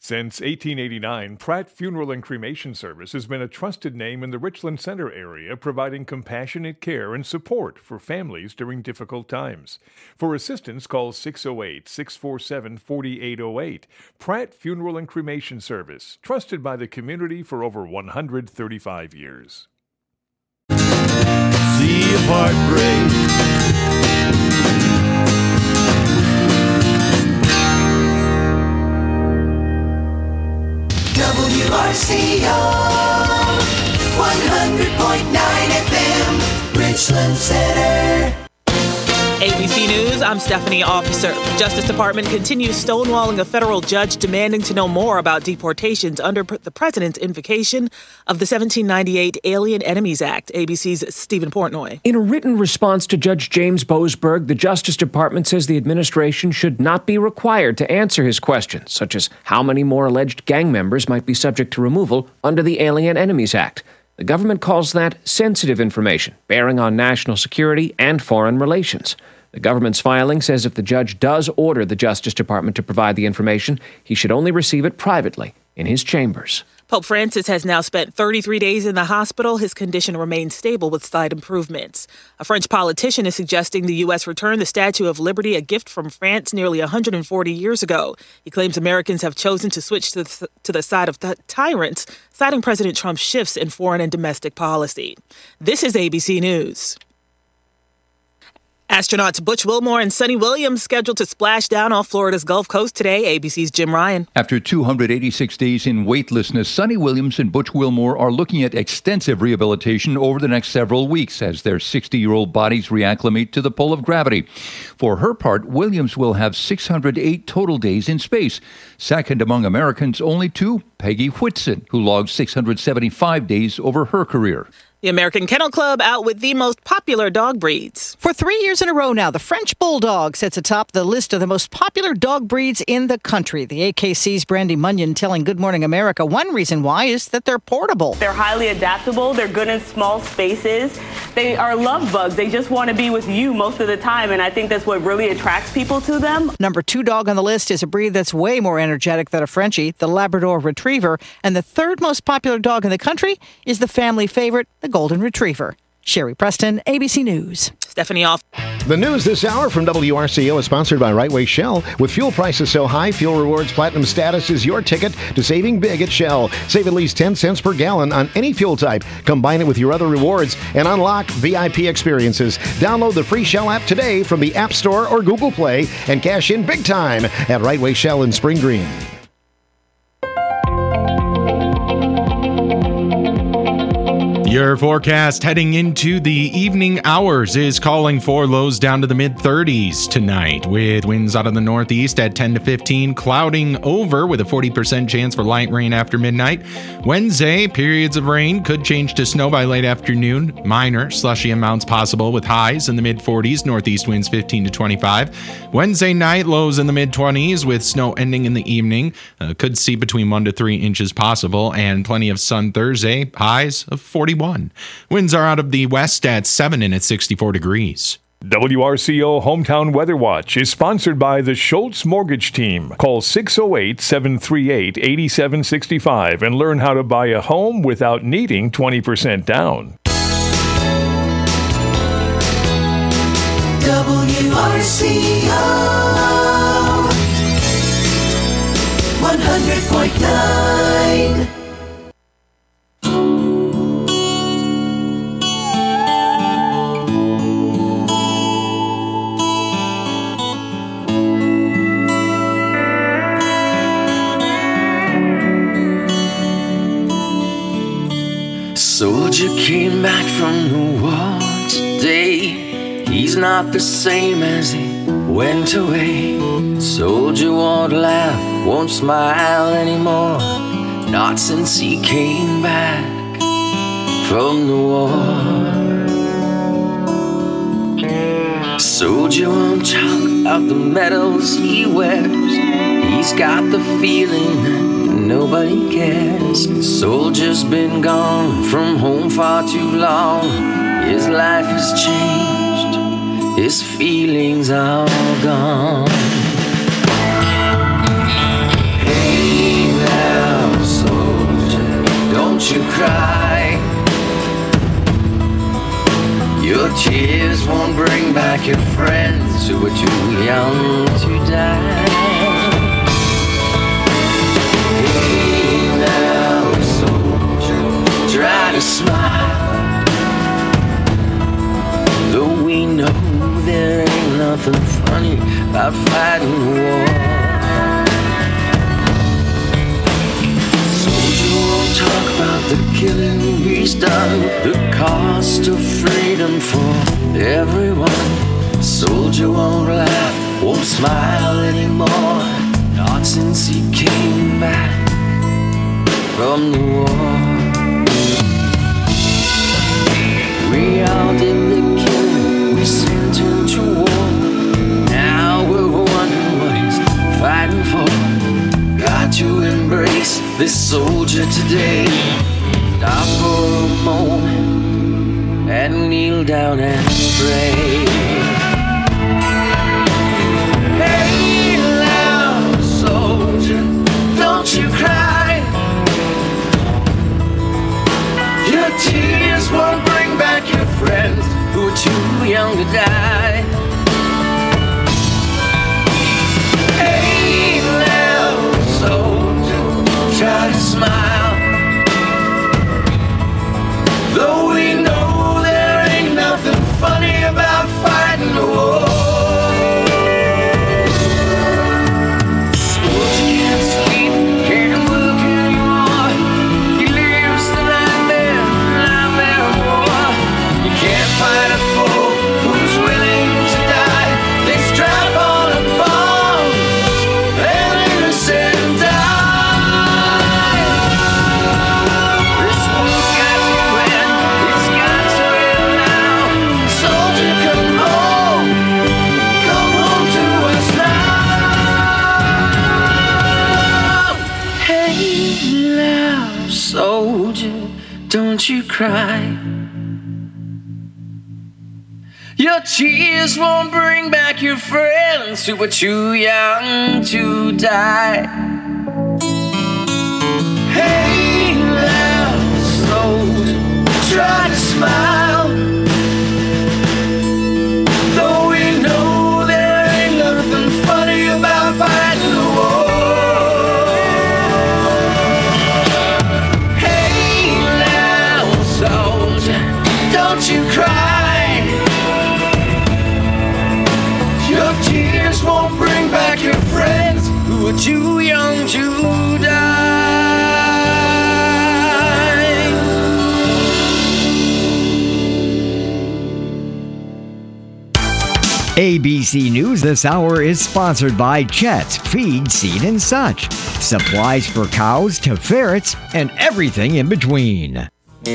Since 1889, Pratt Funeral and Cremation Service has been a trusted name in the Richland Center area, providing compassionate care and support for families during difficult times. For assistance, call 608-647-4808. Pratt Funeral and Cremation Service, trusted by the community for over 135 years. Sea of heartbreak. WRCO 100.9 FM, Richland Center. ABC News, I'm Stephanie Officer. The Justice Department continues stonewalling a federal judge demanding to know more about deportations under the president's invocation of the 1798 Alien Enemies Act. ABC's Stephen Portnoy. In a written response to Judge James Boasberg, the Justice Department says the administration should not be required to answer his questions, such as how many more alleged gang members might be subject to removal under the Alien Enemies Act. The government calls that sensitive information, bearing on national security and foreign relations. The government's filing says if the judge does order the Justice Department to provide the information, he should only receive it privately in his chambers. Pope Francis has now spent 33 days in the hospital. His condition remains stable with slight improvements. A French politician is suggesting the U.S. return the Statue of Liberty, a gift from France nearly 140 years ago. He claims Americans have chosen to switch to the side of tyrants, citing President Trump's shifts in foreign and domestic policy. This is ABC News. Astronauts Butch Wilmore and Sunny Williams scheduled to splash down off Florida's Gulf Coast today. ABC's Jim Ryan. After 286 days in weightlessness, Sunny Williams and Butch Wilmore are looking at extensive rehabilitation over the next several weeks as their 60-year-old bodies reacclimate to the pull of gravity. For her part, Williams will have 608 total days in space. Second among Americans only to Peggy Whitson, who logged 675 days over her career. The American Kennel Club out with the most popular dog breeds. For 3 years in a row now, the French Bulldog sits atop the list of the most popular dog breeds in the country. The AKC's Brandy Munyon telling Good Morning America one reason why is that they're portable. They're highly adaptable. They're good in small spaces. They are love bugs. They just want to be with you most of the time, and I think that's what really attracts people to them. Number 2 dog on the list is a breed that's way more energetic than a Frenchie, the Labrador Retriever. And the third most popular dog in the country is the family favorite, the Golden Retriever. Sherry Preston, ABC News. Stephanie off. The news this hour from WRCO is sponsored by Right Way Shell. With fuel prices so high, Fuel Rewards Platinum status is your ticket to saving big at Shell. Save at least 10 cents per gallon on any fuel type. Combine it with your other rewards and unlock VIP experiences. Download the free Shell app today from the App Store or Google Play and cash in big time at Right Way Shell in Spring Green. Your forecast heading into the evening hours is calling for lows down to the mid-30s tonight, with winds out of the northeast at 10 to 15, clouding over with a 40% chance for light rain after midnight. Wednesday, periods of rain could change to snow by late afternoon. Minor slushy amounts possible with highs in the mid-40s, northeast winds 15 to 25. Wednesday night, lows in the mid-20s with snow ending in the evening. Could see between 1 to 3 inches possible, and plenty of sun Thursday, highs of 41. Winds are out of the west at 7 and at 64 degrees. WRCO Hometown Weather Watch is sponsored by the Schultz Mortgage Team. Call 608-738-8765 and learn how to buy a home without needing 20% down. WRCO 100.9. Soldier came back from the war today. He's not the same as he went away. Soldier won't laugh, won't smile anymore. Not since he came back from the war. Soldier won't talk about the medals he wears. He's got the feeling that nobody cares. Soldier's been gone from home far too long. His life has changed, his feelings are all gone. Hey, back your friends who were too young to die. Hey now, soldier, try to smile, though we know there ain't nothing funny about fighting the war. Won't talk about the killing he's done, the cost of freedom for everyone. Soldier won't laugh, won't smile anymore, not since he came back from the war. We all did the killing, we sent him to war. Now we're wondering what he's fighting for. Got to embrace this soldier today. Stop for a moment and kneel down and pray. Hey now, soldier, don't you cry. Your tears won't bring back your friends who are too young to die. Hey now, soldier, try to smile, though we know there ain't nothing funny about fighting the war. Soldier can't sleep, can't look anymore. He lives the nightmare of war. You can't fight a foe who's willing to die. They strap on a bomb and innocent die. This war's got to end, it's got to end now. Soldier, come home to us now. Hey now, soldier, don't you cry. Your tears won't bring back your friends who were too young to die. Hey now, soldier, try to smile, though we know there ain't nothing funny about fighting the war. Hey now, soldier, don't you cry. Your tears won't bring back your friends who are too young to die. ABC News this hour is sponsored by Chet's Feed, Seed, and Such. Supplies for cows to ferrets and everything in between.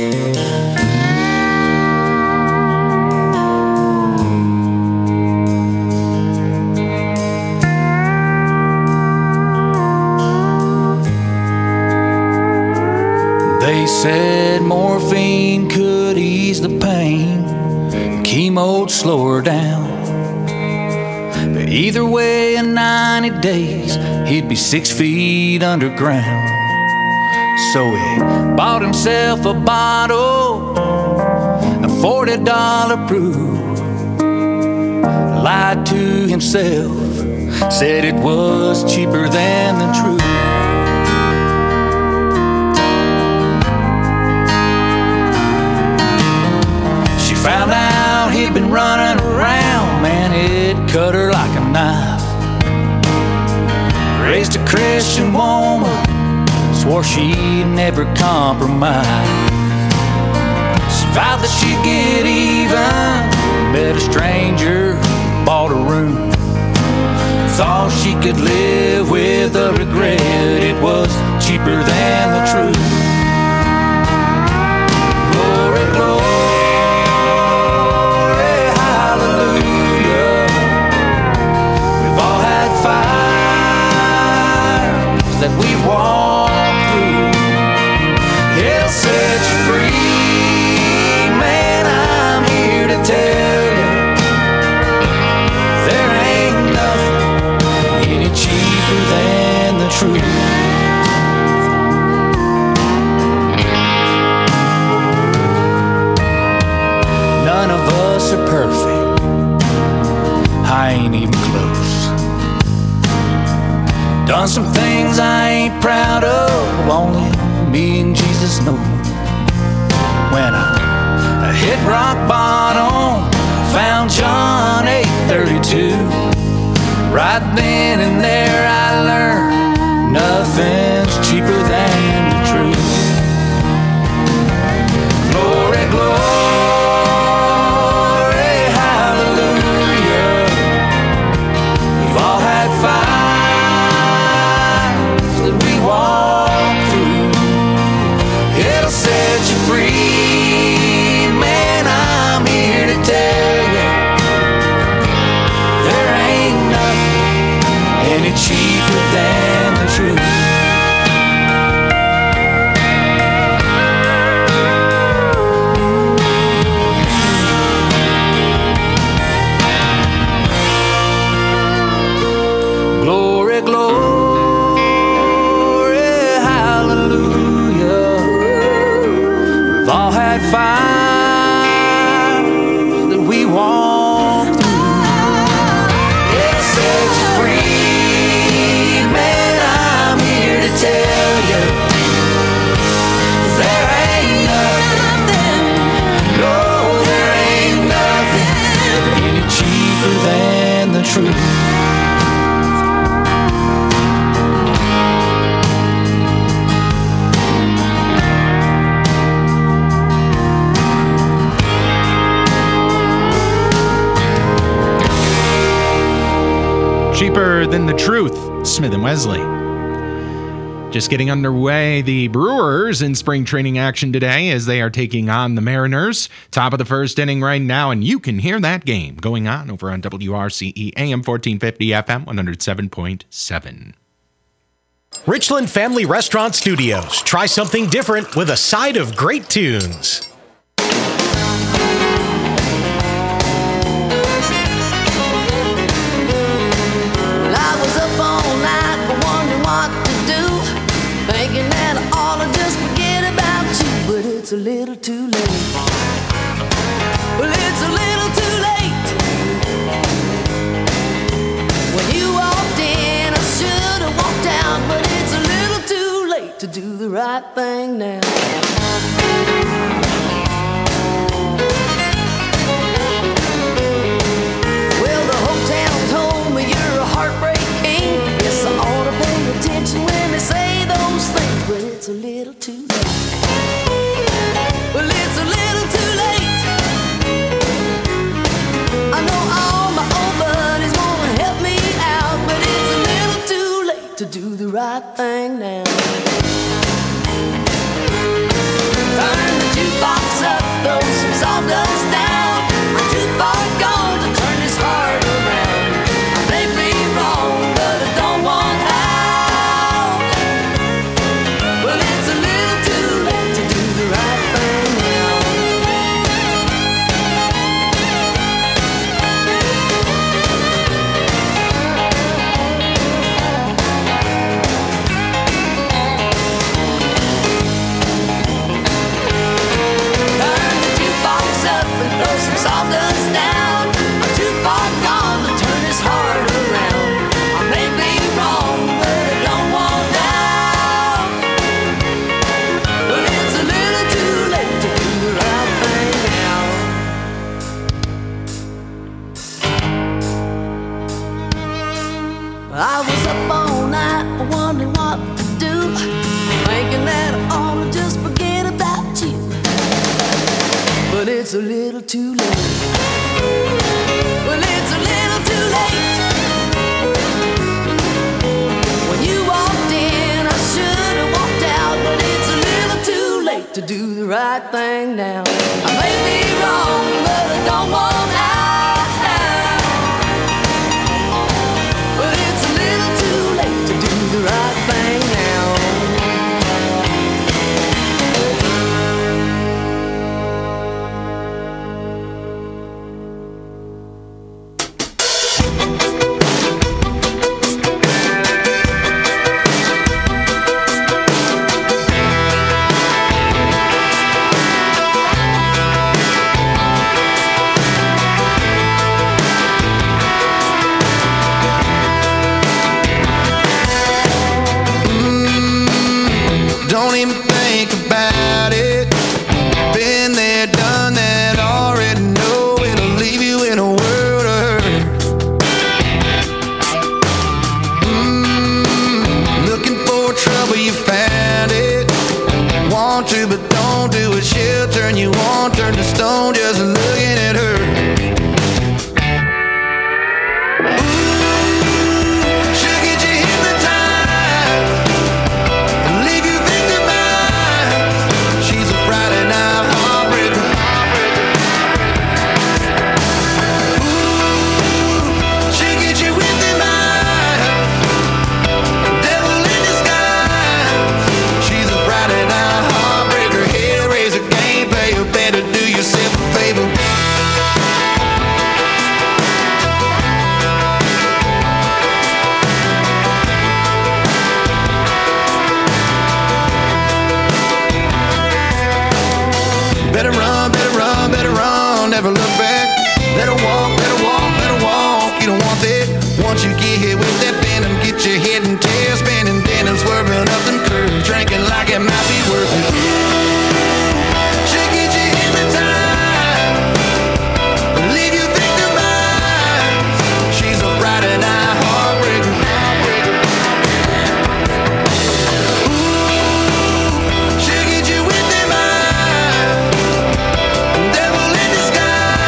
They said morphine could ease the pain, chemo'd slow her down. But either way, in 90 days, he'd be 6 feet underground. So he bought himself a bottle, a $40 brew. Lied to himself, said it was cheaper than the truth. Found out he'd been running around, man, it cut her like a knife. Raised a Christian woman, swore she'd never compromise. She vowed that she'd get even, met a stranger, bought a room. Thought she could live with the regret, it was cheaper than the truth. Glory, glory. That we walk through, it'll set you free. Man, I'm here to tell you, there ain't nothing any cheaper than the truth. None of us are perfect, things I ain't proud of, only me and Jesus know. When I hit rock bottom, I found John 8:32. Right then and there I learned nothing's cheaper than the truth. Glory, glory, hallelujah. We've all had fires that we walk through. It'll set you free, man, I'm here to tell you. There ain't nothing any cheaper than the truth. Glory, glory, hallelujah. We've all had fire that we walk through. It'll set you free, man, I'm here to tell you. There ain't nothing, no, there ain't nothing any cheaper than the truth. Cheaper than the truth, Smith and Wesley. Just getting underway, the Brewers in spring training action today as they are taking on the Mariners. Top of the first inning right now, and you can hear that game going on over on WRCE AM 1450 FM 107.7. Richland Family Restaurant Studios. Try something different with a side of great tunes. It's a little too late. Well, it's a little too late. When you walked in, I should have walked out, but it's a little too late to do the right thing now. Well, the whole town told me you're a heartbreak king. Yes, I ought to pay attention when they say those things, but it's a little too late. Well, it's a little too late. I know all my old buddies wanna help me out, but it's a little too late to do the right thing now. Turn the jukebox up, throw some sawdust down. I'm too far gone to turn this heart around. I may be wrong, but I don't want out. Well, it's a little too late to do the right thing. Sawdust down. I'm too far gone to turn this heart around. I may be wrong, but I don't want out. But it's a little too late to do the right thing now. I was up all night wondering what to do, thinking that I ought to just forget about you. But it's a little too late. Well, it's a little too late. When you walked in, I should have walked out, but it's a little too late to do the right thing now. I may be wrong, but I don't want out. But it's a little too late to do the right thing now. don't even think about it. Been there, done that, already know it'll leave you in a world of hurt. Looking for trouble, you found it. Want to, but don't do it. She'll turn you on, turn to stone, just looking at her. Never look back. Let her walk, let her walk, let her walk. You don't want that. Once you get hit with that venom, get your head and tail spinning, then and swerving up them curves, drinking like it might be worth it. She'll get you hypnotized, leave you victimized. She's a Friday night heartbreaker. Ooh, she'll get you with them eyes. Devil in disguise.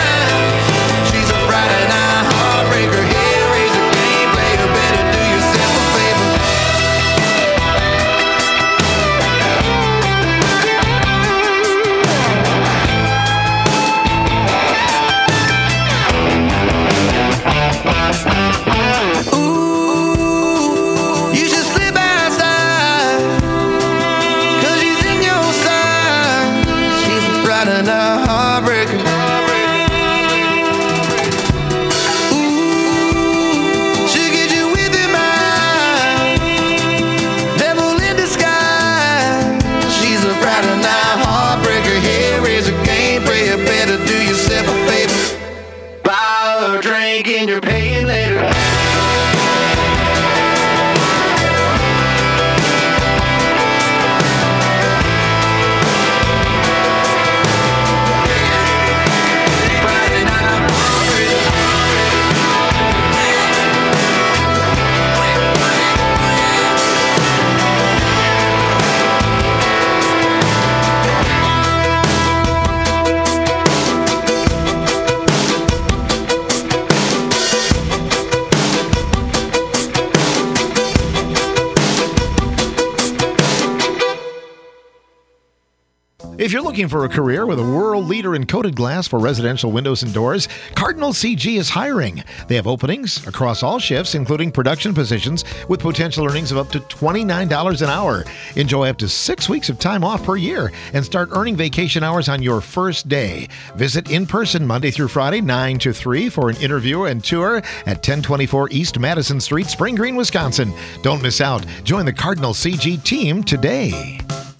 If you're looking for a career with a world leader in coated glass for residential windows and doors, Cardinal CG is hiring. They have openings across all shifts, including production positions, with potential earnings of up to $29 an hour. Enjoy up to 6 weeks of time off per year and start earning vacation hours on your first day. Visit in person Monday through Friday, 9 to 3 for an interview and tour at 1024 East Madison Street, Spring Green, Wisconsin. Don't miss out. Join the Cardinal CG team today.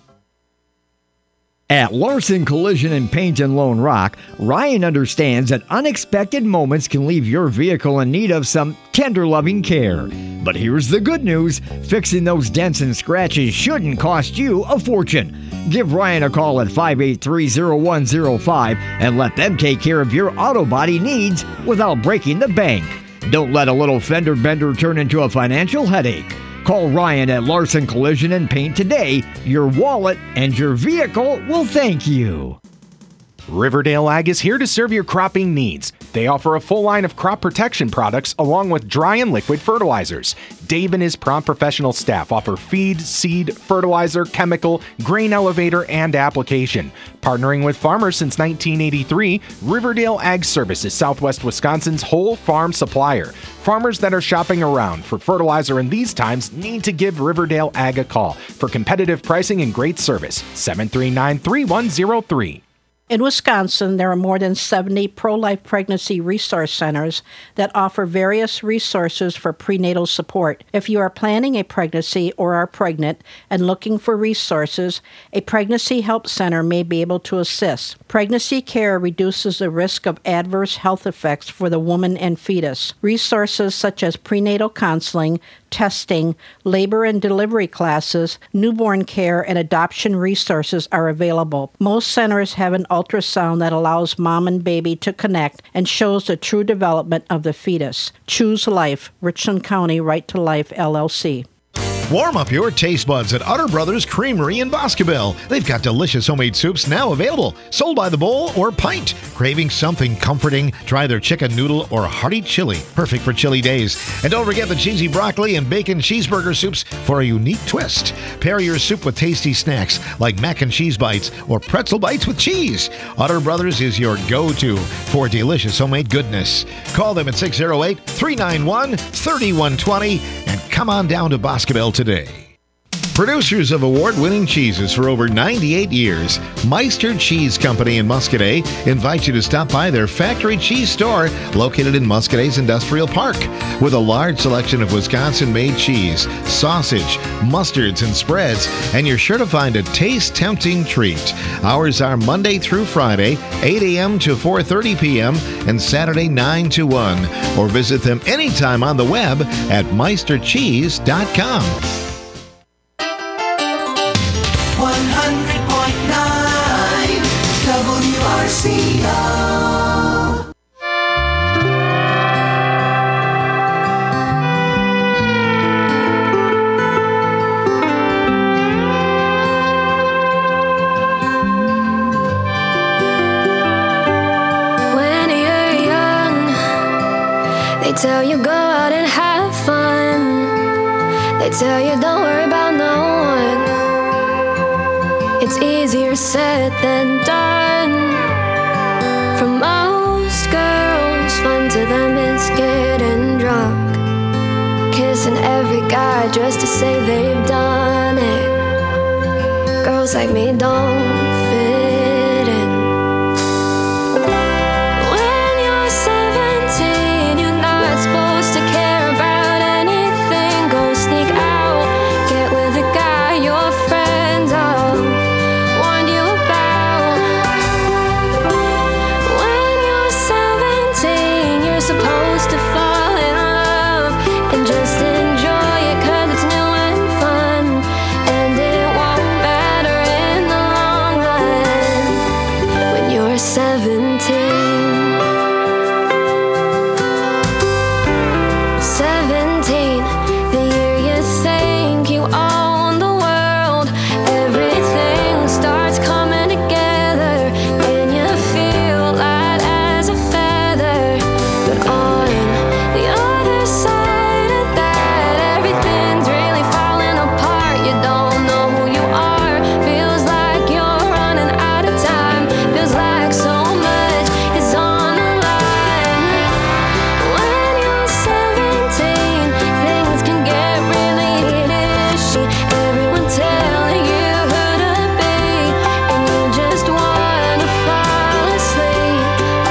At Larson Collision and Paint in Lone Rock, Ryan understands that unexpected moments can leave your vehicle in need of some tender loving care. But here's the good news. Fixing those dents and scratches shouldn't cost you a fortune. Give Ryan a call at 583-0105 and let them take care of your auto body needs without breaking the bank. Don't let a little fender bender turn into a financial headache. Call Ryan at Larson Collision and Paint today. Your wallet and your vehicle will thank you. Riverdale Ag is here to serve your cropping needs. They offer a full line of crop protection products along with dry and liquid fertilizers. Dave and his prompt professional staff offer feed, seed, fertilizer, chemical, grain elevator, and application. Partnering with farmers since 1983, Riverdale Ag Service is Southwest Wisconsin's whole farm supplier. Farmers that are shopping around for fertilizer in these times need to give Riverdale Ag a call for competitive pricing and great service. 739-3103. In Wisconsin, there are more than 70 pro-life pregnancy resource centers that offer various resources for prenatal support. If you are planning a pregnancy or are pregnant and looking for resources, a pregnancy help center may be able to assist. Pregnancy care reduces the risk of adverse health effects for the woman and fetus. Resources such as prenatal counseling, testing, labor and delivery classes, newborn care, and adoption resources are available. Most centers have an ultrasound that allows mom and baby to connect and shows the true development of the fetus. Choose Life, Richland County Right to Life, LLC. Warm up your taste buds at Utter Brothers Creamery in Boscobel. They've got delicious homemade soups now available, sold by the bowl or pint. Craving something comforting? Try their chicken noodle or hearty chili, perfect for chilly days. And don't forget the cheesy broccoli and bacon cheeseburger soups for a unique twist. Pair your soup with tasty snacks like mac and cheese bites or pretzel bites with cheese. Utter Brothers is your go-to for delicious homemade goodness. Call them at 608-391-3120 and come on down to Boscobel today. Producers of award-winning cheeses for over 98 years, Meister Cheese Company in Muscadet invites you to stop by their factory cheese store located in Muscadet's Industrial Park. With a large selection of Wisconsin-made cheese, sausage, mustards, and spreads, and you're sure to find a taste-tempting treat. Hours are Monday through Friday, 8 a.m. to 4:30 p.m., and Saturday 9 to 1. Or visit them anytime on the web at meistercheese.com. 100.9 WRCO. When you're young, they tell you go out and have fun. They tell you don't worry about no one. It's easier said than done. For most girls, fun to them is getting drunk, kissing every guy just to say they've done it. Girls like me don't fit in. When you're 17, you're not supposed to care about anything. Go sneak out, get with a guy your friends all warned you about. When you're 17, you're supposed to fall in love and just enjoy it 'cause it's new and fun, and it won't matter in the long run. When you're 17, 17, the year you think you own the world, everything starts coming together and you feel light as a feather. But on the other side of that, everything's really falling apart. You don't know who you are, feels like you're running out of time, feels like so much is on the line. When you're 17, things can get really ishy. Everyone telling you who to be, and you just wanna fall asleep.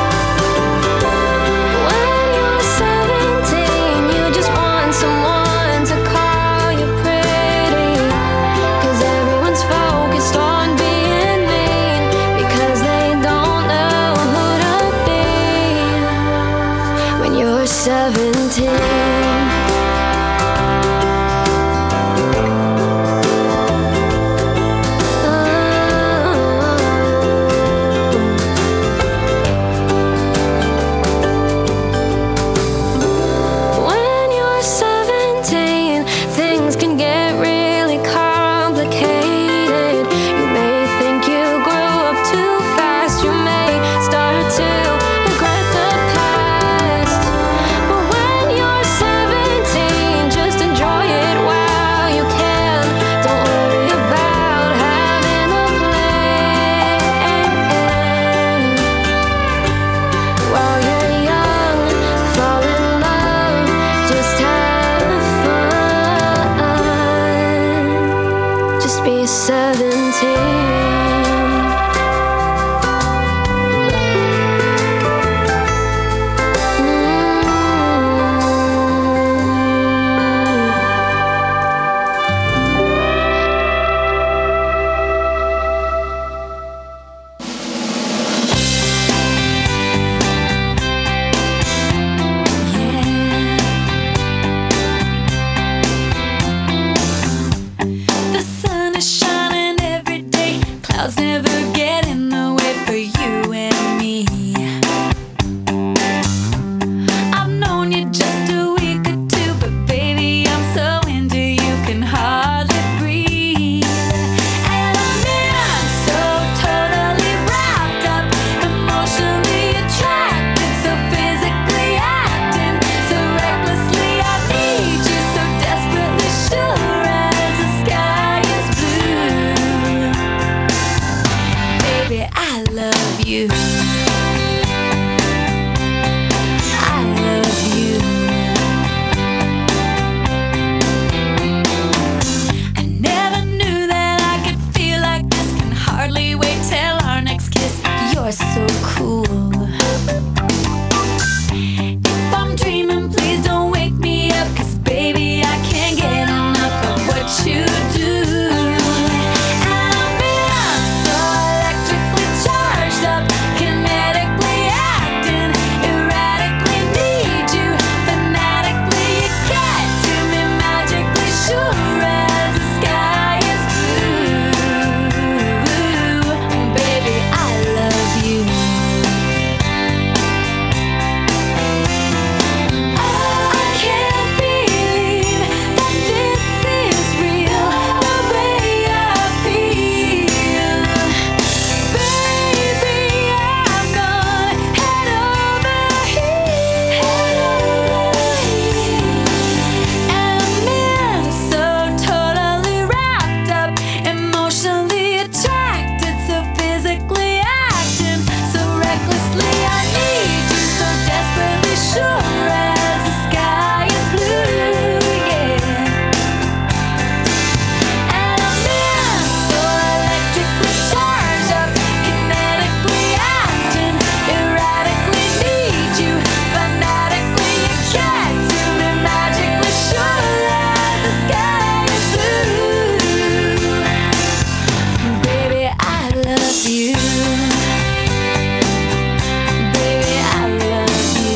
When you're 17, you just want someone to call you pretty, 'cause everyone's focused on being mean, because they don't know who to be. When you're 17, when you're 17, things can get really complicated. You may think you grew up too fast. You may start to regret the past. But when you're 17, just enjoy it while you can. Don't worry about having a plan. While you're young, fall in love, just have fun. Just be 17. is shining every day. Clouds never get in the way for you and me. I've known you just a week or two, but baby, I'm so into you, can hardly breathe. And I'm in so totally wrapped up, emotionally attracted, so physically acting, so recklessly I need you, so desperately sure as the sky is blue. Baby, I love you. I love you. I never knew that I could feel like this. Can hardly wait till our next kiss. You're so cool. If I'm dreaming, please don't wake me up, 'cause baby, I can't get enough of what you do. And I'm in so electrically charged up, kinetically acting, erratically need you, fanatically you get to me, magically sure as the sky is blue. Baby, I love you. I can't believe that this is real, the way I feel. Baby, I'm gonna head over heels. And I'm in so totally wrapped up, emotionally attracted, so physically acting, so recklessly I need you, so desperately sure as the sky is blue, yeah. And I'm in so electrically charged up, kinetically acting, erratically need you, fanatically you get to me, magically sure as the sky is blue. Baby, I love you. Baby, I love you.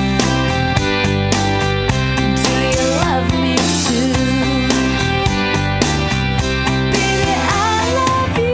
Do you love me too? Baby, I love you.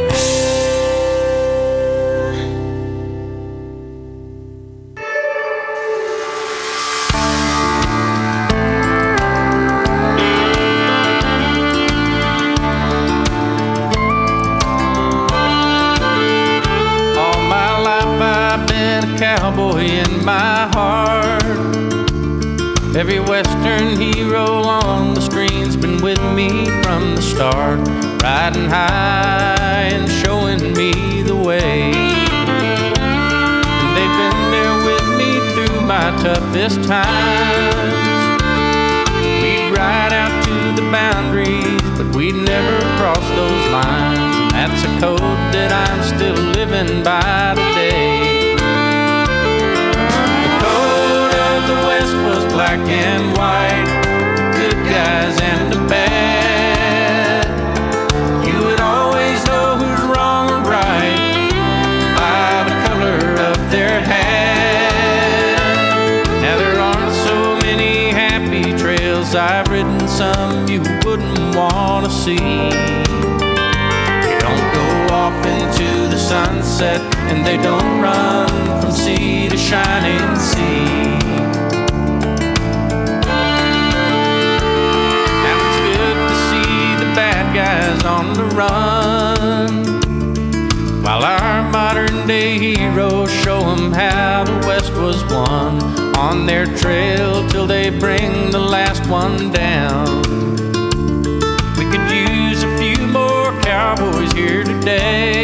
All my life I've been a cowboy in my heart. Every western hero on the screen's been with me from the start, riding high and showing me the way. And they've been there with me through my toughest times. We'd ride out to the boundaries, but we'd never cross those lines. And that's a code that I'm still living by today. The code of the West was black and white, good guys and the bad. You would always know who's wrong or right by the color of their hat. Now there aren't so many happy trails I've ridden, some you wouldn't want to see. They don't go off into the sunset, and they don't run from sea to shining sea. Now it's good to see the bad guys on the run, while our modern day heroes show 'em how the West was won, on their trail till they bring the last one down. We could use a few more cowboys here today,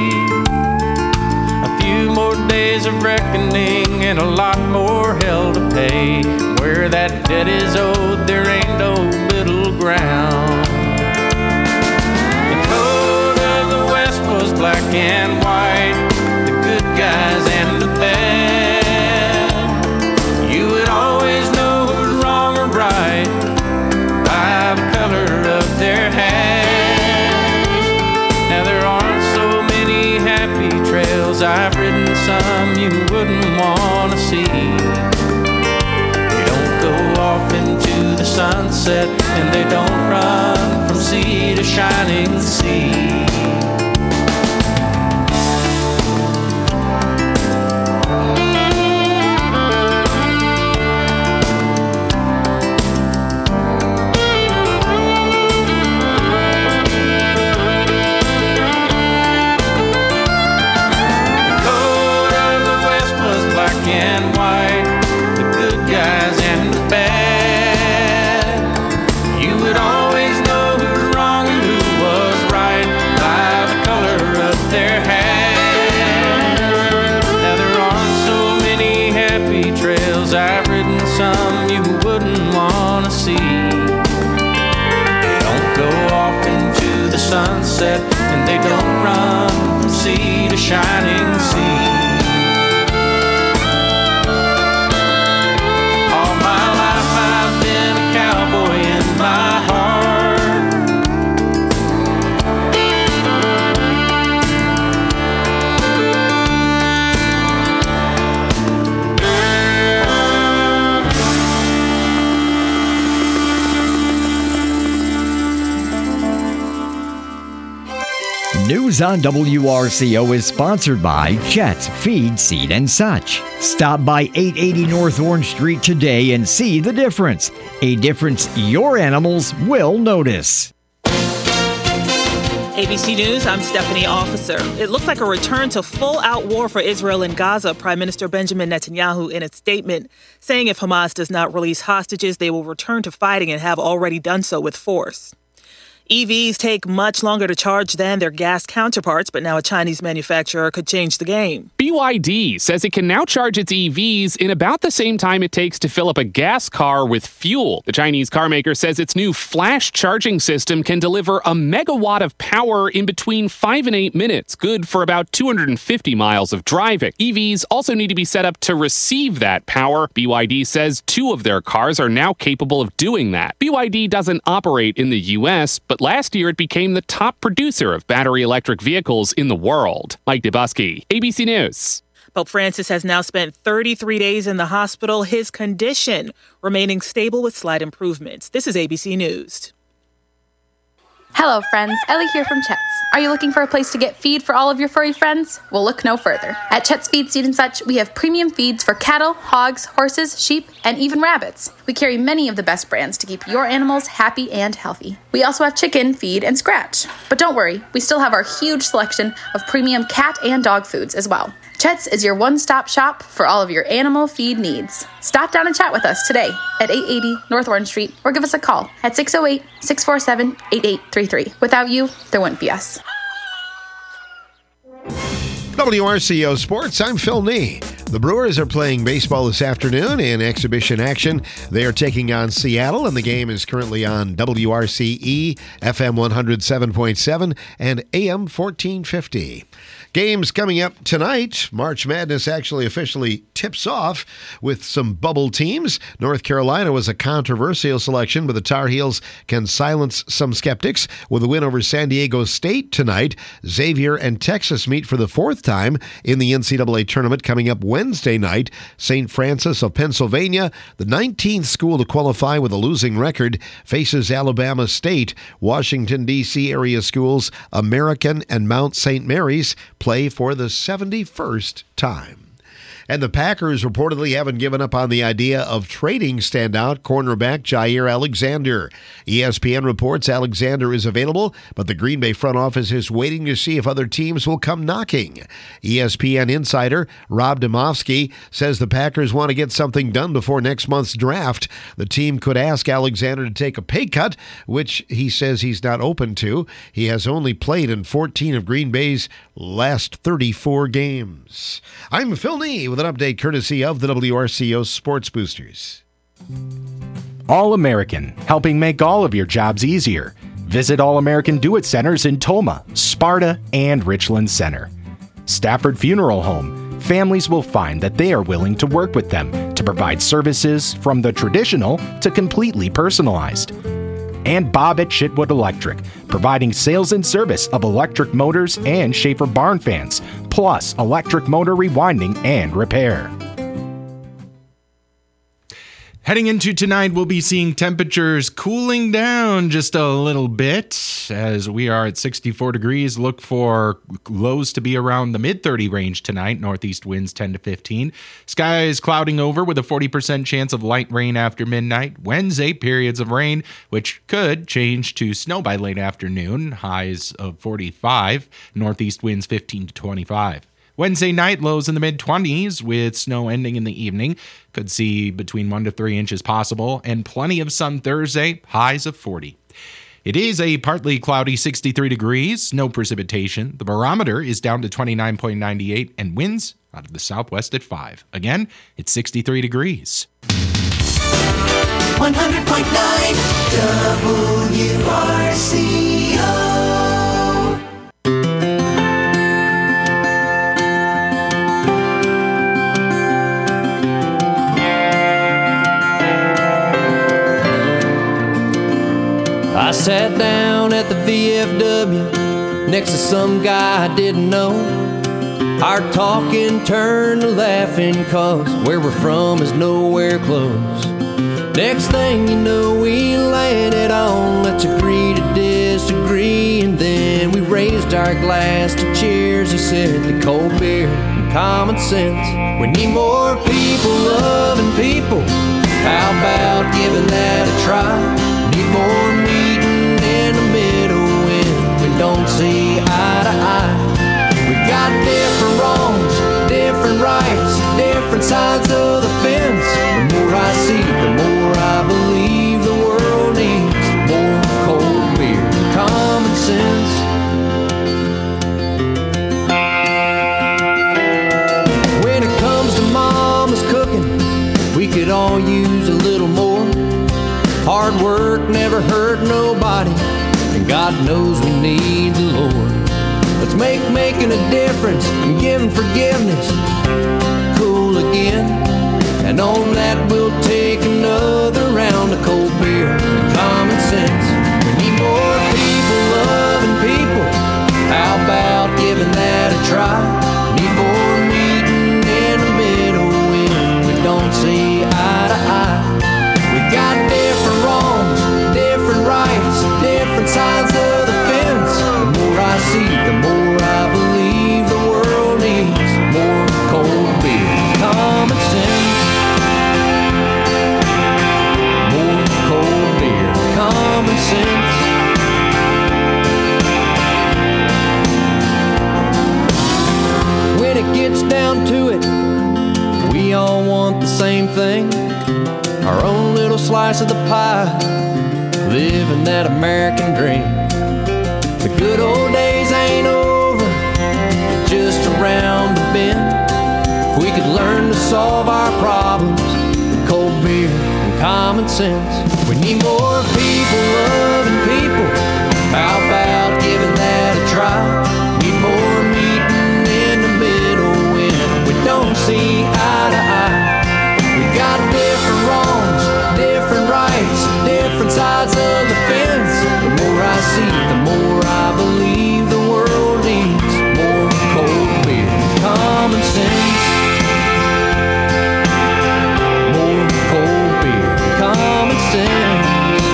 a few more days of reckoning, and a lot more hell to pay. Where that debt is owed, there ain't no middle ground. The code of the West was black and white, the good guys and the bad. You would always know who's wrong or right by the color of their hat. Now there aren't so many happy trails I've ridden, some you wouldn't want to see. They don't go off into the sunset, and they don't run from sea to shining sea. Sunset, and they don't run from sea to shining sea. All my life I've been a cowboy in my heart. News on WRCO is sponsored by Chet's Feed, Seed, and Such. Stop by 880 North Orange Street today and see the difference. A difference your animals will notice. ABC News, I'm Stephanie Officer. It looks like a return to full-out war for Israel and Gaza. Prime Minister Benjamin Netanyahu in a statement saying if Hamas does not release hostages, they will return to fighting and have already done so with force. EVs take much longer to charge than their gas counterparts, but now a Chinese manufacturer could change the game. BYD says it can now charge its EVs in about the same time it takes to fill up a gas car with fuel. The Chinese carmaker says its new flash charging system can deliver a megawatt of power in between 5 and 8 minutes, good for about 250 miles of driving. EVs also need to be set up to receive that power. BYD says 2 of their cars are now capable of doing that. BYD doesn't operate in the U.S., but last year it became the top producer of battery electric vehicles in the world. Mike Dubusky, ABC News. Pope Francis has now spent 33 days in the hospital, his condition remaining stable with slight improvements. This is ABC News. Hello, friends. Ellie here from Chet's. Are you looking for a place to get feed for all of your furry friends? Well, look no further. At Chet's Feed, Seed, and Such, we have premium feeds for cattle, hogs, horses, sheep, and even rabbits. We carry many of the best brands to keep your animals happy and healthy. We also have chicken, feed, and scratch. But don't worry, we still have our huge selection of premium cat and dog foods as well. Chet's is your one-stop shop for all of your animal feed needs. Stop down and chat with us today at 880 North Orange Street or give us a call at 608-647-8833. Without you, there wouldn't be us. WRCO Sports, I'm Phil Nee. The Brewers are playing baseball this afternoon in exhibition action. They are taking on Seattle, and the game is currently on WRCE, FM 107.7 and AM 1450. Games coming up tonight. March Madness actually officially tips off with some bubble teams. North Carolina was a controversial selection, but the Tar Heels can silence some skeptics with a win over San Diego State tonight. Xavier and Texas meet for the 4th time in the NCAA tournament coming up Wednesday night. St. Francis of Pennsylvania, the 19th school to qualify with a losing record, faces Alabama State. Washington, D.C. area schools American and Mount St. Mary's play for the 71st time. And the Packers reportedly haven't given up on the idea of trading standout cornerback Jair Alexander. ESPN reports Alexander is available, but the Green Bay front office is waiting to see if other teams will come knocking. ESPN insider Rob Demovsky says the Packers want to get something done before next month's draft. The team could ask Alexander to take a pay cut, which he says he's not open to. He has only played in 14 of Green Bay's last 34 games. I'm Phil Nee with an update courtesy of the WRCO Sports Boosters. All-American, helping make all of your jobs easier. Visit All-American Do-It Centers in Toma, Sparta, and Richland Center. Stafford Funeral Home. Families will find that they are willing to work with them to provide services from the traditional to completely personalized. And Bob at Shitwood Electric, providing sales and service of electric motors and Schaefer barn fans, plus electric motor rewinding and repair. Heading into tonight, we'll be seeing temperatures cooling down just a little bit as we are at 64 degrees. Look for lows to be around the mid-30 range tonight. Northeast winds 10 to 15. Skies clouding over with a 40% chance of light rain after midnight. Wednesday, periods of rain, which could change to snow by late afternoon. Highs of 45. Northeast winds 15 to 25. Wednesday night, lows in the mid-20s with snow ending in the evening. Could see between 1 to 3 inches possible, and plenty of sun Thursday, highs of 40. It is a partly cloudy 63 degrees, no precipitation. The barometer is down to 29.98 and winds out of the southwest at 5. Again, it's 63 degrees. 100.9 WRCO. I sat down at the VFW next to some guy I didn't know. Our talking turned to laughing, cause where we're from is nowhere close. Next thing you know, we landed on let's agree to disagree, and then we raised our glass to cheers. He said the cold beer and common sense. We need more people loving people. How about giving that a try? Need more meeting in the middle when we don't see eye to eye. We got different wrongs, different rights, different sides of the fence. The more I see, the more I believe the world needs more cold beer, common sense. When it comes to mama's cooking, we could all use a little more. Hard work never hurt nobody, and God knows we need the Lord. Let's make making a difference and giving forgiveness cool again. And on that we'll take another round of cold beer and common sense. We need more people loving people. How about giving that a try? Need more meeting in the middle when we don't see eye to eye. We got different wrongs, different rights, different sides of the fence. The more I see, the more I believe the world needs more cold beer, common sense. More cold beer, common sense. When it gets down to it, we all want the same thing. Our own little slice of the pie, living that American dream. The good old days ain't over, just around the bend. If we could learn to solve our problems with cold beer and common sense. We need more people loving people. How about giving that a try? Need more meeting in the middle when we don't see eye to eye. We got different wrongs, different rights, different sides of the fence. The more I see, the more I believe the world needs more cold beer, common sense. More cold beer, common sense.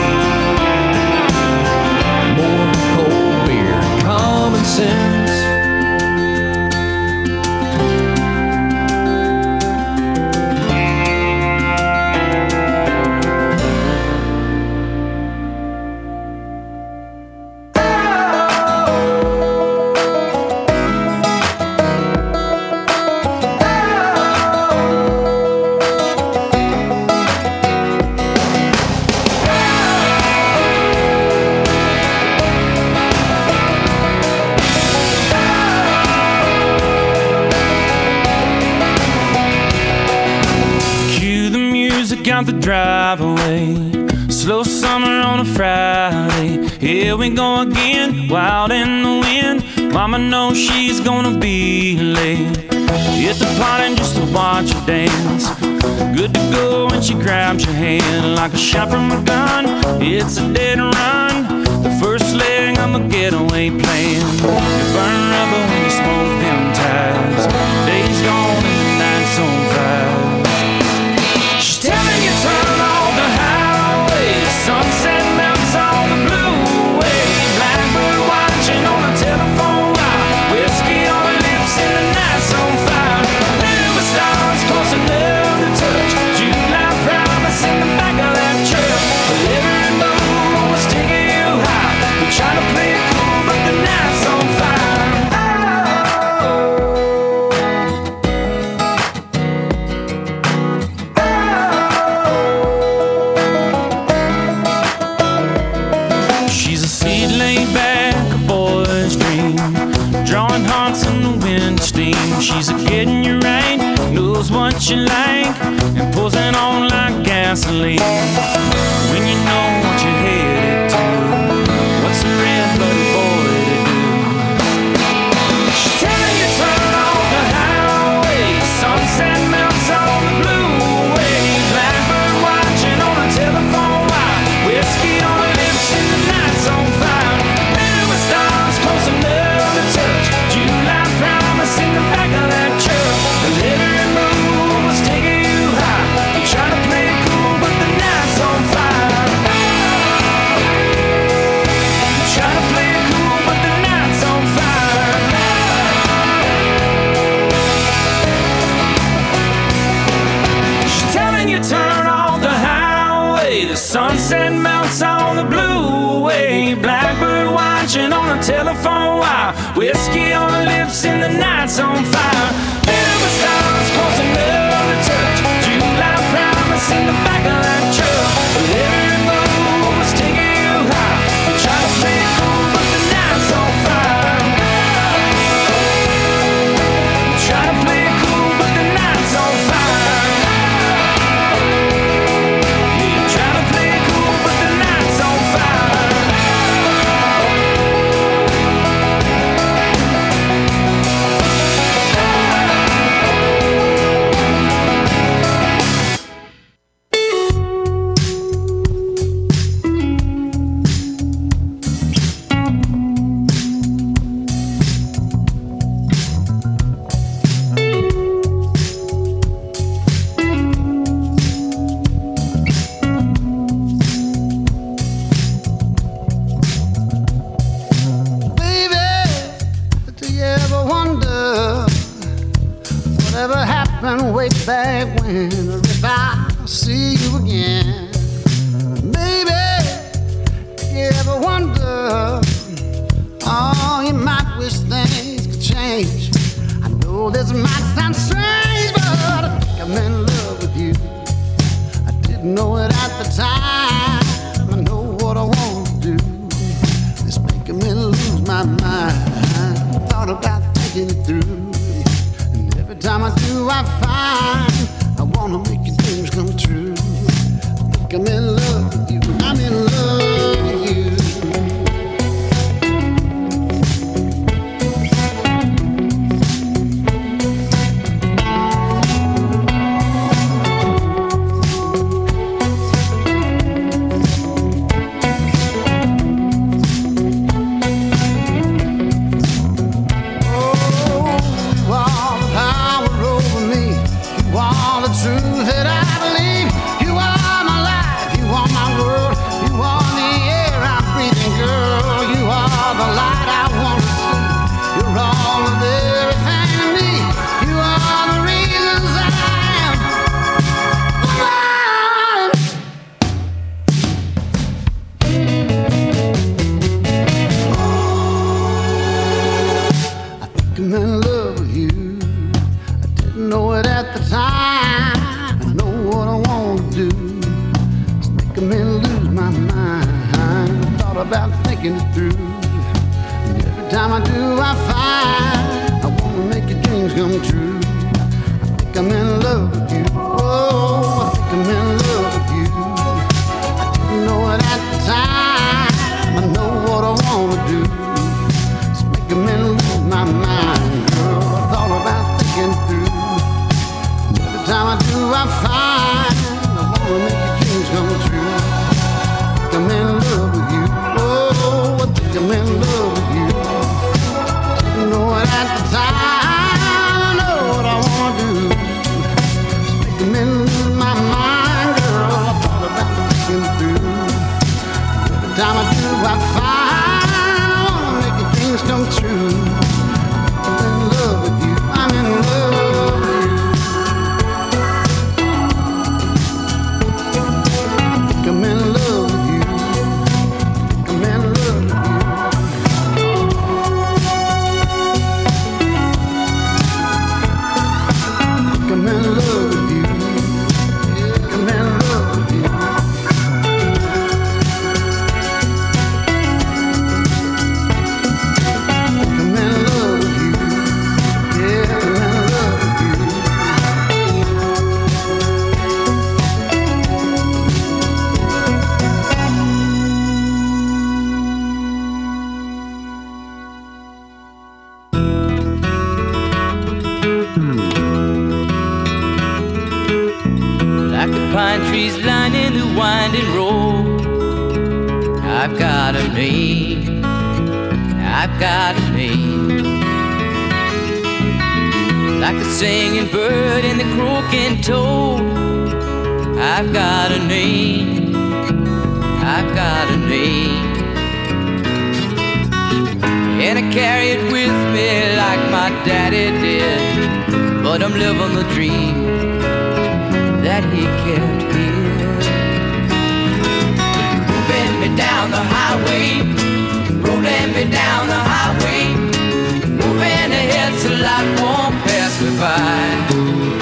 More cold beer, common sense. Out the driveway, slow summer on a Friday. Here we go again, wild in the wind. Mama knows she's gonna be late. Hit the party just to watch her dance. Good to go when she grabs your hand like a shot from a gun. It's a dead run, the first leg of a getaway plan. You burn rubber when you smoke them tires. Days gone and the night's on fire. She's telling you turn on dream. Drawing hearts on the wind steam. She's a getting you right, knows what you like, and pulls it on like gasoline. When you know what you're headed to, what's a red-blooded boy to do? She's telling you turn off the highway, sunset melts on the blue way, blackbird watching on a telephone wire, whiskey on her lips and the night's on fire. Living with stars close enough to touch, July promise in the back of that truck. The living moon was taking you high. You try to play it cool, but the night's on fire. You try to play it cool, but the night's on fire. She's telling you turn off the highway. The sunset melts on the blue way. Blackbird watching on a telephone wire. Whiskey on her lips and the night's on fire. Living with stars close enough to touch, July promise in the back of that truck. Every moon was taking you high. You try to play it cool, but the night's on fire. You try to play it cool, but the night's on fire. You try to play it cool, but the night's on fire. Baby, do you ever wonder whatever happened way back when, or if I see you again? Baby, do you ever wonder, oh, you might wish things could change. I know this might sound strange, but I think I'm in love with you. I didn't know it at the time. I know what I want to do. It's making me lose my mind. Thought about thinking it through, and every time I do, I find I wanna make your dreams come true. I think I'm in love with you. I'm in love with you. Truth that I believe. You are my life, you are my world, you are the air I'm breathing, girl. You are the light I want to see. You're all of everything to me. You are the reasons I am alive. I think I'm in love with you. I didn't know it at the time. About thinking it through, and every time I do, I find I wanna make your dreams come true. I think I'm in love with you. Oh, I think I'm in love with you. I didn't know it at the time. I know what I wanna do. It's making me lose my mind, girl. I thought about thinking it through, and every time I do, I find I wanna make your dreams come true. I think I'm in love with you. I'm in love with you. Didn't know it at the time. I know what I wanna do. It's making me lose my mind, girl. I thought about thinking through. Every time I do, I find I wanna make your dreams come true. I'm in love with you. I'm in love with you. I think I'm in love with you. I'm in love with you. pine trees lining the winding road. I've got a name, I've got a name. Like the singing bird and the croaking toad. I've got a name, I've got a name. And I carry it with me like my daddy did. But I'm living the dream that he kept here. Moving me down the highway, rolling me down the highway, moving ahead so life won't pass me by.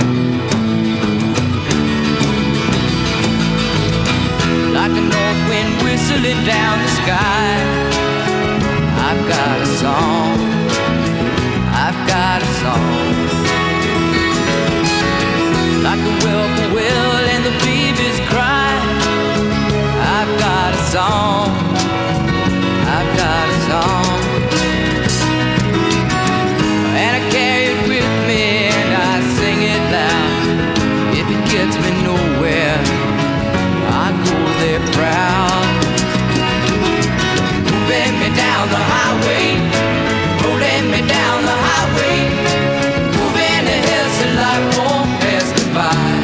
Like a north wind whistling down the sky. I've got a song, I've got a song. Like the whippoorwill and the babies cry. I've got a song, I've got a song. And I carry it with me and I sing it loud. If it gets me nowhere, I go there proud. Moving me down the highway, rolling me down the highway, moving ahead so life won't pass me by.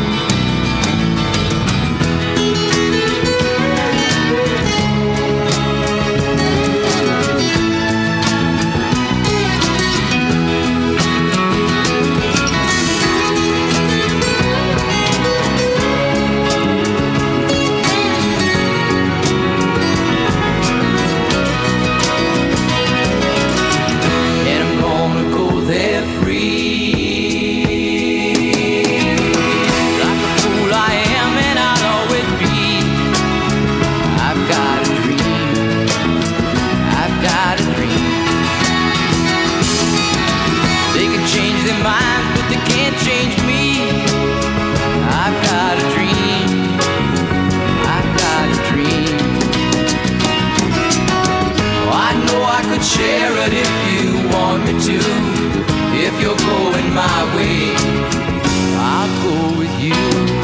Share it if you want me to. If you're going my way, I'll go with you.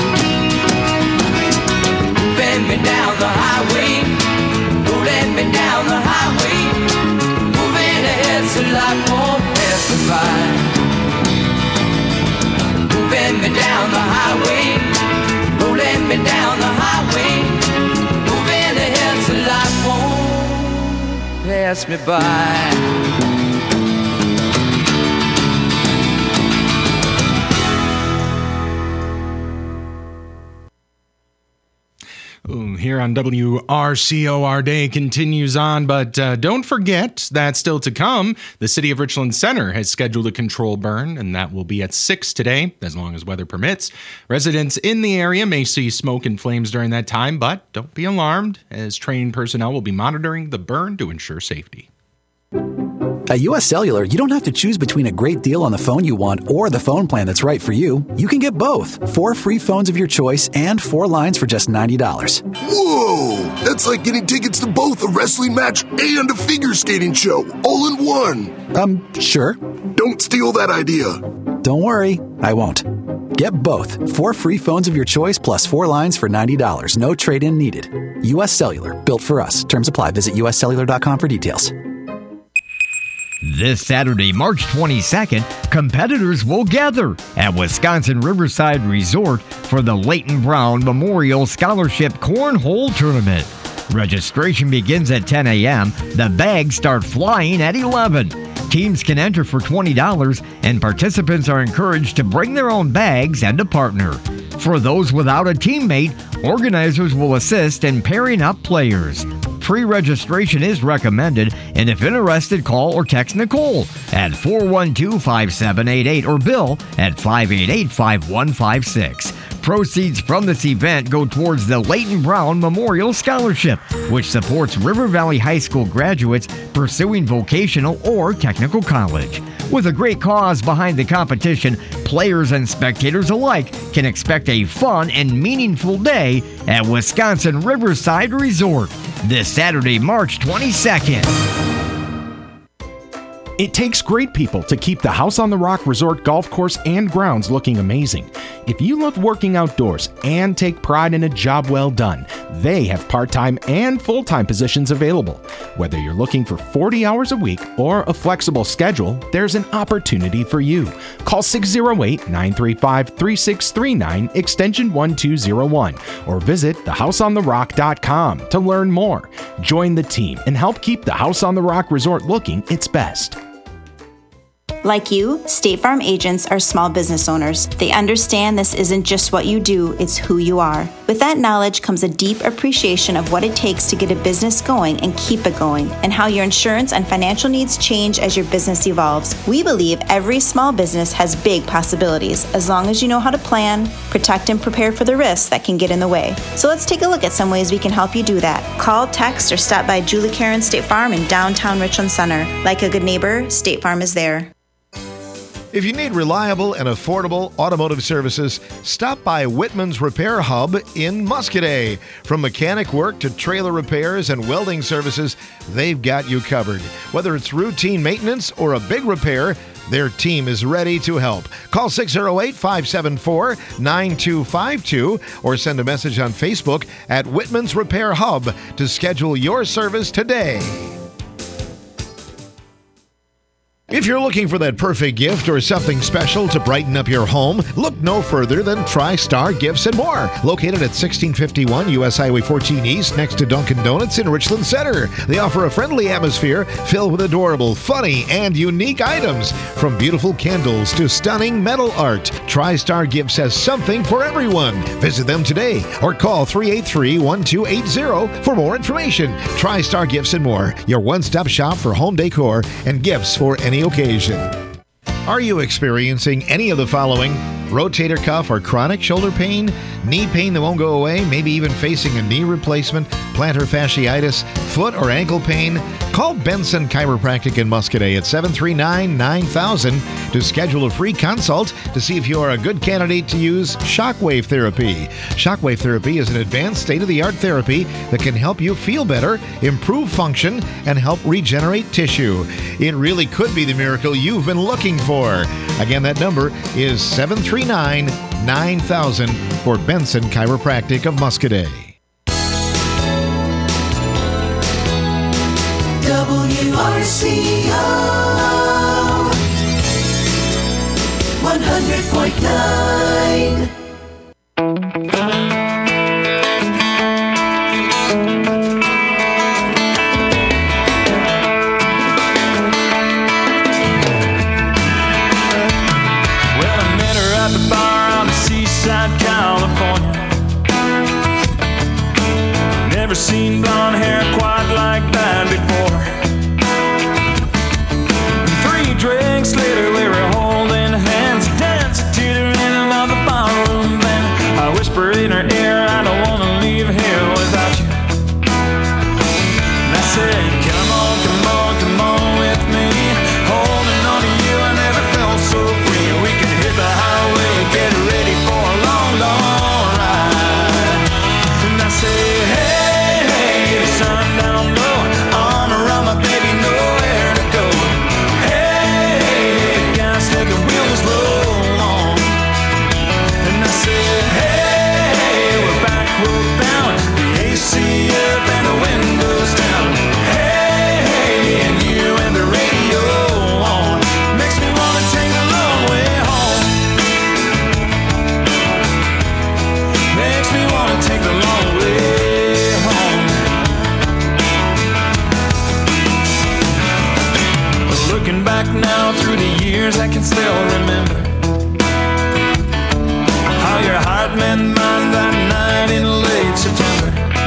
Bend me down the highway, rolling me down the highway, moving ahead so life won't pass me by. Moving me down the highway, rolling me down the highway, moving ahead so life won't pass me by. Here on WRCO, our day continues on, but don't forget that still to come, the City of Richland Center has scheduled a control burn, and that will be at 6 today, as long as weather permits. Residents in the area may see smoke and flames during that time, but don't be alarmed, as trained personnel will be monitoring the burn to ensure safety. At US Cellular, you don't have to choose between a great deal on the phone you want or the phone plan that's right for you. You can get both. 4 free phones of your choice and 4 lines for just $90. Whoa! That's like getting tickets to both a wrestling match and a figure skating show, all in one. Sure. Don't steal that idea. Don't worry, I won't. Get both. 4 free phones of your choice plus 4 lines for $90. No trade-in needed. US Cellular, built for us. Terms apply. Visit uscellular.com for details. This Saturday, March 22nd, competitors will gather at Wisconsin Riverside Resort for the Leighton Brown Memorial Scholarship Cornhole Tournament. Registration begins at 10 a.m. The bags start flying at 11. Teams can enter for $20, and participants are encouraged to bring their own bags and a partner. For those without a teammate, organizers will assist in pairing up players. Pre-registration is recommended, and if interested, call or text Nicole at 412-5788 or Bill at 588-5156. Proceeds from this event go towards the Leighton Brown Memorial Scholarship, which supports River Valley High School graduates pursuing vocational or technical college. With a great cause behind the competition, players and spectators alike can expect a fun and meaningful day at Wisconsin Riverside Resort this Saturday, March 22nd. It takes great people to keep the House on the Rock Resort Golf Course and grounds looking amazing. If you love working outdoors and take pride in a job well done, they have part-time and full-time positions available. Whether you're looking for 40 hours a week or a flexible schedule, there's an opportunity for you. Call 608-935-3639, extension 1201, or visit thehouseontherock.com to learn more. Join the team and help keep the House on the Rock Resort looking its best. Like you, State Farm agents are small business owners. They understand this isn't just what you do, it's who you are. With that knowledge comes a deep appreciation of what it takes to get a business going and keep it going, and how your insurance and financial needs change as your business evolves. We believe every small business has big possibilities, as long as you know how to plan, protect, and prepare for the risks that can get in the way. So let's take a look at some ways we can help you do that. Call, text, or stop by Julie Karen State Farm in downtown Richland Center. Like a good neighbor, State Farm is there. If you need reliable and affordable automotive services, stop by Whitman's Repair Hub in Muscadet. From mechanic work to trailer repairs and welding services, they've got you covered. Whether it's routine maintenance or a big repair, their team is ready to help. Call 608-574-9252 or send a message on Facebook at Whitman's Repair Hub to schedule your service today. If you're looking for that perfect gift or something special to brighten up your home, look no further than TriStar Gifts and More. Located at 1651 U.S. Highway 14 East next to Dunkin' Donuts in Richland Center. They offer a friendly atmosphere filled with adorable, funny, and unique items. From beautiful candles to stunning metal art, TriStar Gifts has something for everyone. Visit them today or call 383-1280 for more information. TriStar Gifts and More, your one-stop shop for home decor and gifts for any occasion. Are you experiencing any of the following? Rotator cuff or chronic shoulder pain? Knee pain that won't go away? Maybe even facing a knee replacement? Plantar fasciitis? Foot or ankle pain? Call Benson Chiropractic in Muscadet at 739-9000 to schedule a free consult to see if you are a good candidate to use shockwave therapy. Shockwave therapy is an advanced state-of-the-art therapy that can help you feel better, improve function, and help regenerate tissue. It really could be the miracle you've been looking for. Again, that number is 739-9000 for Benson Chiropractic of Muscadet. WRCO 100.9. Never seen blonde hair quite like that before. 3 drinks later, we were holding hands, dancing to the rhythm of the ballroom band. I whispered in her ear, I don't want to leave here without you. And I said, come on, come on, come on with me. Holding on to you, I never felt so free. We can hit the highway, get ready for a long, long ride. And I said, hey, sun down low, arm around my baby, nowhere to go. Hey, gas, let the wheels roll on. And I said, hey, we're back, road bound, the AC up and the windows down. Hey, and you and the radio on, makes me wanna take the long way home. Makes me wanna take the long way home. Looking back now through the years, I can still remember how your heart met mine that night in late September.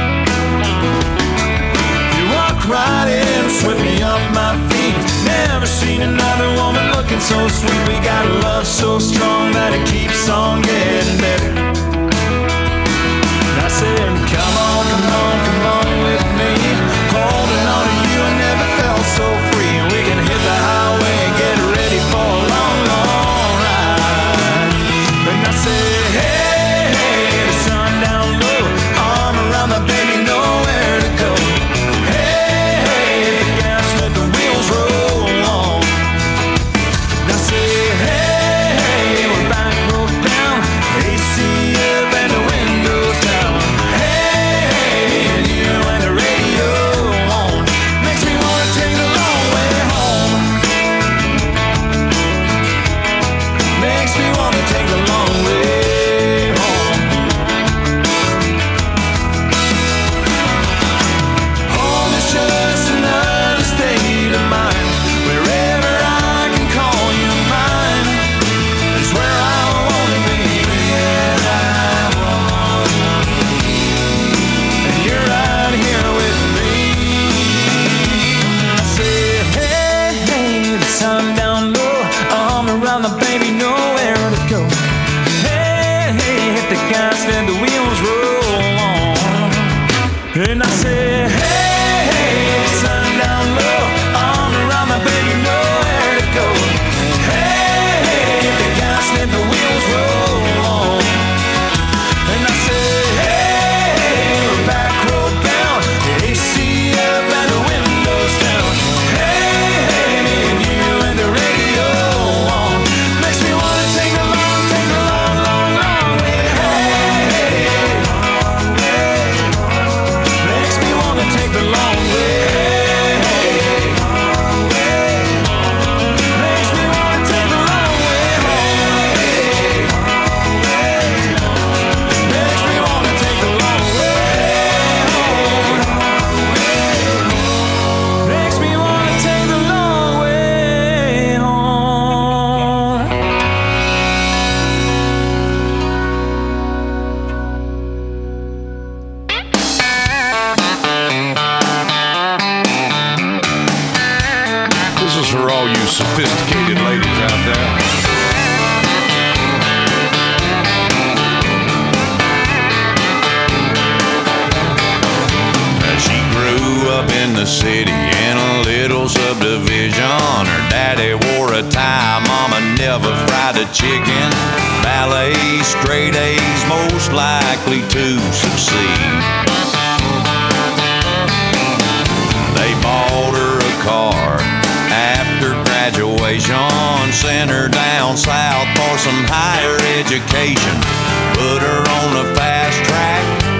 You walked right in, swept me off my feet. Never seen another woman looking so sweet. We got a love so strong that it keeps on getting better. And I said, come on, come on, come on with me. Holding on to you, I never felt so free. We can hit the highway, get ready for a long, long ride. And I said, hey, hey, the sun down low, arm around my baby, nowhere to go. Hey, hey, the gas, let the wheels roll on. sun down low, arm around the baby, nowhere to go. Hey, hit the gas, let the wheels roll on. And I said, hey, sun down low, arm around my baby, nowhere to go. Hey, hit the gas, let the wheels roll on. And I said, hey, back road down, the AC up and the windows down. Hey, me and you and the radio on. Makes me wanna take a long, long, long way. Hey, makes me wanna take the long way. Makes me wanna take the long way home. Makes me wanna take the long way home. Makes me wanna take the long way home. This is for all you sophisticated ladies out there. She grew up in the city in a little subdivision. Her daddy wore a tie, mama never fried a chicken. Ballet, straight A's, most likely to succeed. They bought her a car after graduation, sent her down south for some higher education, put her on a fast track